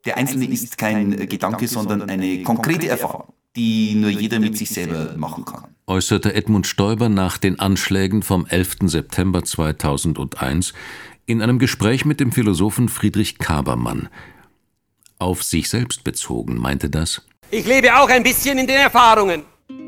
Der Einzelne ist kein Gedanke, sondern eine konkrete Erfahrung, die nur jeder mit sich selber machen kann. Äußerte Edmund Stoiber nach den Anschlägen vom 11. September 2001 in einem Gespräch mit dem Philosophen Friedrich Kabermann. Auf sich selbst bezogen meinte das: Ich lebe auch ein bisschen in den Erfahrungen.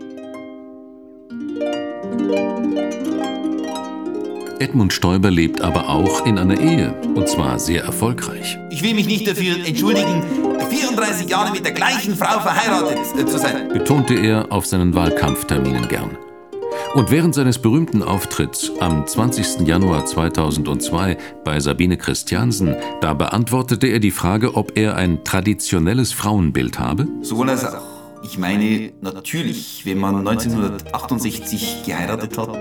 Edmund Stoiber lebt aber auch in einer Ehe, und zwar sehr erfolgreich. Ich will mich nicht dafür entschuldigen, 34 Jahre mit der gleichen Frau verheiratet zu sein, betonte er auf seinen Wahlkampfterminen gern. Und während seines berühmten Auftritts am 20. Januar 2002 bei Sabine Christiansen, da beantwortete er die Frage, ob er ein traditionelles Frauenbild habe. Sowohl als auch. Ich meine, natürlich, wenn man 1968 geheiratet hat,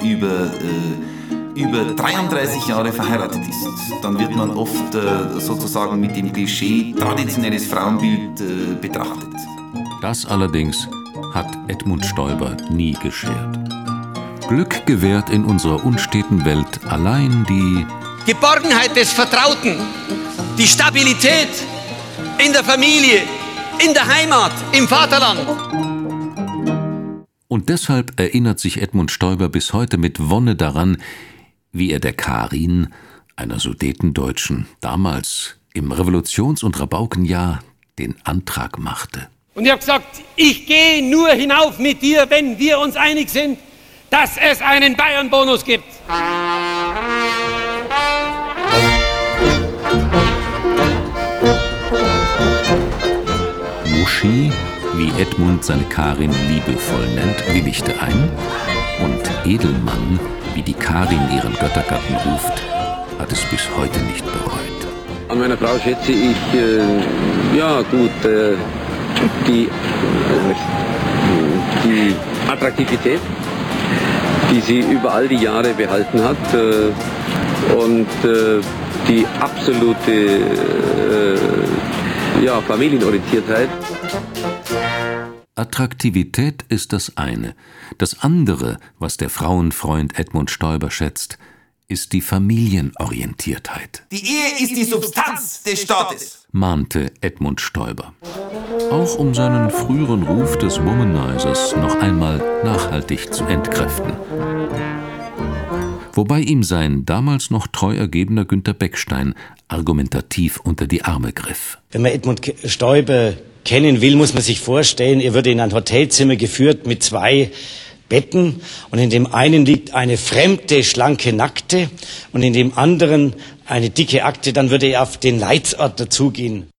über 33 Jahre verheiratet ist, dann wird man oft sozusagen mit dem Klischee traditionelles Frauenbild betrachtet. Das allerdings hat Edmund Stoiber nie geschert. Glück gewährt in unserer unsteten Welt allein die Geborgenheit des Vertrauten, die Stabilität in der Familie, in der Heimat, im Vaterland. Und deshalb erinnert sich Edmund Stoiber bis heute mit Wonne daran, wie er der Karin, einer Sudetendeutschen, damals im Revolutions- und Rabaukenjahr den Antrag machte. Und ich habe gesagt, ich gehe nur hinauf mit dir, wenn wir uns einig sind, dass es einen Bayern-Bonus gibt. Muschi, wie Edmund seine Karin liebevoll nennt, willigte ein, und Edelmann, wie die Karin ihren Göttergatten ruft, hat es bis heute nicht bereut. An meiner Frau schätze ich, die Attraktivität, die sie über all die Jahre behalten hat, und die absolute Familienorientiertheit. Attraktivität ist das eine. Das andere, was der Frauenfreund Edmund Stoiber schätzt, ist die Familienorientiertheit. Die Ehe ist die Substanz des Staates, mahnte Edmund Stoiber. Auch um seinen früheren Ruf des Womanizers noch einmal nachhaltig zu entkräften. Wobei ihm sein damals noch treu ergebener Günter Beckstein argumentativ unter die Arme griff. Wenn man Edmund Stoiber kennen will, muss man sich vorstellen, er würde in ein Hotelzimmer geführt mit 2 Betten, und in dem einen liegt eine fremde, schlanke Nackte und in dem anderen eine dicke Akte, dann würde er auf den Leitsort dazugehen.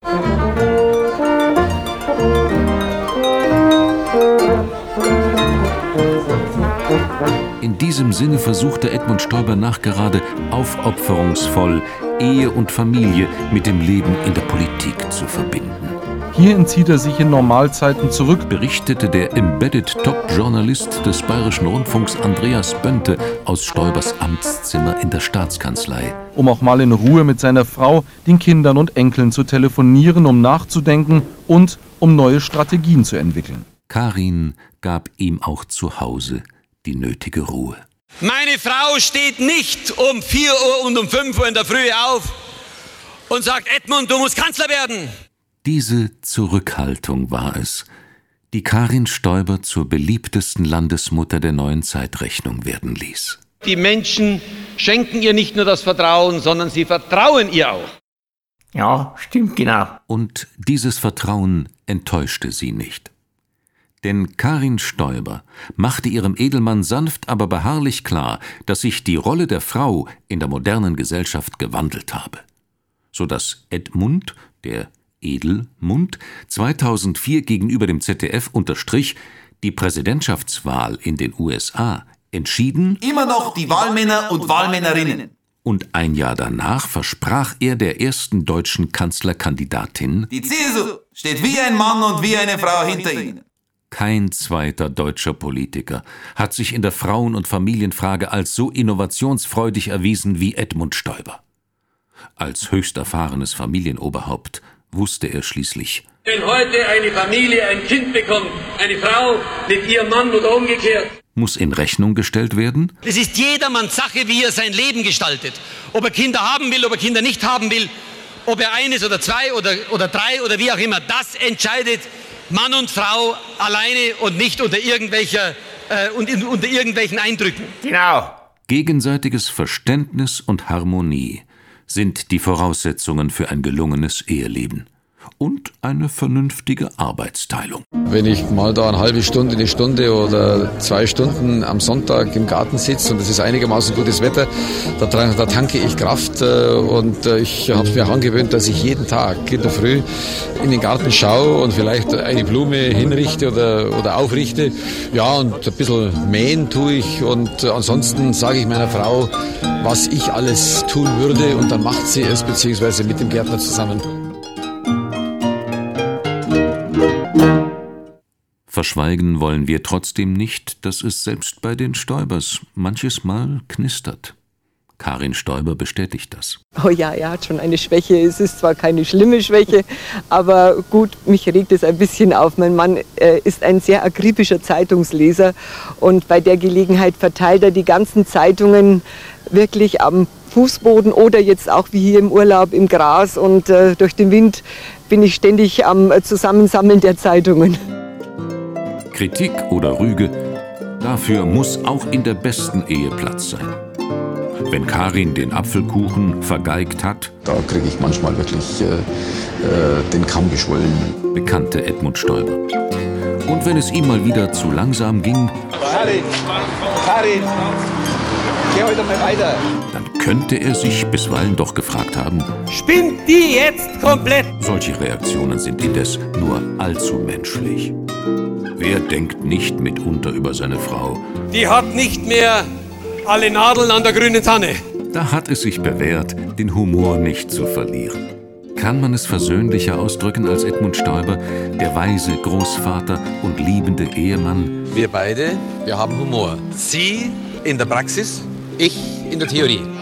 In diesem Sinne versuchte Edmund Stoiber nachgerade aufopferungsvoll Ehe und Familie mit dem Leben in der Politik zu verbinden. Hierhin zieht er sich in Normalzeiten zurück, berichtete der Embedded-Top-Journalist des Bayerischen Rundfunks Andreas Bönte aus Stoibers Amtszimmer in der Staatskanzlei. Um auch mal in Ruhe mit seiner Frau, den Kindern und Enkeln zu telefonieren, um nachzudenken und um neue Strategien zu entwickeln. Karin gab ihm auch zu Hause die nötige Ruhe. Meine Frau steht nicht um 4 Uhr und um 5 Uhr in der Früh auf und sagt, Edmund, du musst Kanzler werden. Diese Zurückhaltung war es, die Karin Stoiber zur beliebtesten Landesmutter der neuen Zeitrechnung werden ließ. Die Menschen schenken ihr nicht nur das Vertrauen, sondern sie vertrauen ihr auch. Ja, stimmt genau. Und dieses Vertrauen enttäuschte sie nicht. Denn Karin Stoiber machte ihrem Edelmann sanft, aber beharrlich klar, dass sich die Rolle der Frau in der modernen Gesellschaft gewandelt habe, sodass Edmund, der Edelmund, 2004 gegenüber dem ZDF unterstrich, die Präsidentschaftswahl in den USA entschieden immer noch die Wahlmänner und Wahlmännerinnen. Und ein Jahr danach versprach er der ersten deutschen Kanzlerkandidatin: Die CSU steht wie ein Mann und wie eine Frau hinter ihnen. Kein zweiter deutscher Politiker hat sich in der Frauen- und Familienfrage als so innovationsfreudig erwiesen wie Edmund Stoiber. Als höchst erfahrenes Familienoberhaupt wusste er schließlich: Wenn heute eine Familie ein Kind bekommt, eine Frau mit ihrem Mann oder umgekehrt, muss in Rechnung gestellt werden? Es ist jedermanns Sache, wie er sein Leben gestaltet. Ob er Kinder haben will, ob er Kinder nicht haben will. Ob er eines oder zwei oder drei oder wie auch immer, das entscheidet Mann und Frau alleine und nicht unter irgendwelchen Eindrücken. Genau. Gegenseitiges Verständnis und Harmonie sind die Voraussetzungen für ein gelungenes Eheleben. Und eine vernünftige Arbeitsteilung. Wenn ich mal da eine halbe Stunde, eine Stunde oder 2 Stunden am Sonntag im Garten sitze und es ist einigermaßen gutes Wetter, da tanke ich Kraft und ich habe es mir auch angewöhnt, dass ich jeden Tag in der Früh in den Garten schaue und vielleicht eine Blume hinrichte oder aufrichte. Ja, und ein bisschen mähen tue ich und ansonsten sage ich meiner Frau, was ich alles tun würde und dann macht sie es, beziehungsweise mit dem Gärtner zusammen. Verschweigen wollen wir trotzdem nicht, dass es selbst bei den Stoibers manches Mal knistert. Karin Stoiber bestätigt das. Oh ja, er hat schon eine Schwäche. Es ist zwar keine schlimme Schwäche, aber gut, mich regt es ein bisschen auf. Mein Mann ist ein sehr akribischer Zeitungsleser und bei der Gelegenheit verteilt er die ganzen Zeitungen wirklich am Fußboden oder jetzt auch wie hier im Urlaub im Gras und durch den Wind bin ich ständig am Zusammensammeln der Zeitungen. Kritik oder Rüge, dafür muss auch in der besten Ehe Platz sein. Wenn Karin den Apfelkuchen vergeigt hat, Da kriege ich manchmal wirklich den Kamm geschwollen. bekannte Edmund Stoiber. Und wenn es ihm mal wieder zu langsam ging, Karin, geh heute mal weiter. dann könnte er sich bisweilen doch gefragt haben, Spinnt die jetzt komplett? solche Reaktionen sind indes nur allzu menschlich. Wer denkt nicht mitunter über seine Frau? Die hat nicht mehr alle Nadeln an der grünen Tanne. Da hat es sich bewährt, den Humor nicht zu verlieren. Kann man es versöhnlicher ausdrücken als Edmund Stoiber, der weise Großvater und liebende Ehemann? Wir beide, wir haben Humor. Sie in der Praxis, ich in der Theorie.